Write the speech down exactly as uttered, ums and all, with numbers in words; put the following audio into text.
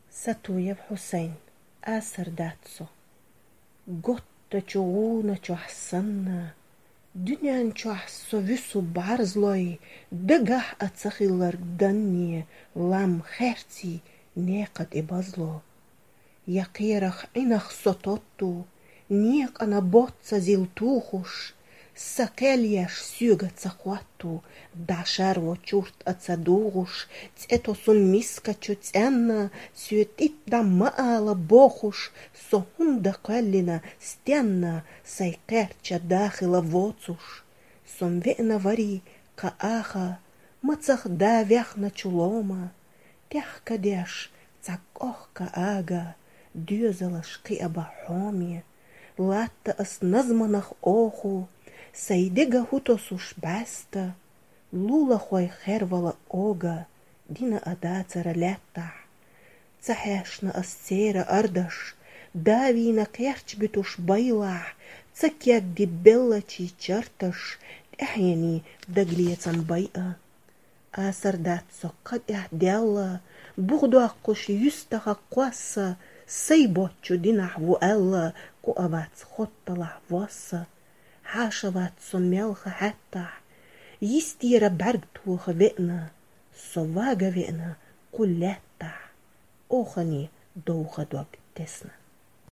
Satuyev Hussein Asar Datso Gotta чугуна чухсанна Дünyan чухсо вюсу барзлой Дагах ацахилар данни Лам херци некат и базло Якирах инах сототту Нек ана ботца зилтухуш Сакельяш сюга цахватту Дашарво чурт ацадугуш Цето сун миска чуценна Сюетит да маала бохуш Сохунда каллина стенна Сайкерча дахила воцуш Сом вена вари кааха Мацах да вяхна чулома Тях кадеш цакохка ага Дюзалаш киаба хоми Латта ас назманах оху Сайдега хутосуш баста, лула хой хервала ога, дина адацара лята. Цахешна асцера ардаш, давина керч битуш байла, цакяк ди беллачи чарташ, тяхяни даглиецам байа. Асардатсо кад ихдялла, бугду аккуш юстаха кваса, сайбочу динахву элла, куавац хоттала васа. Хашават сомелха хатта, Истира баргтуха вена, Совага вена кулета, Охани доуха дог тесна.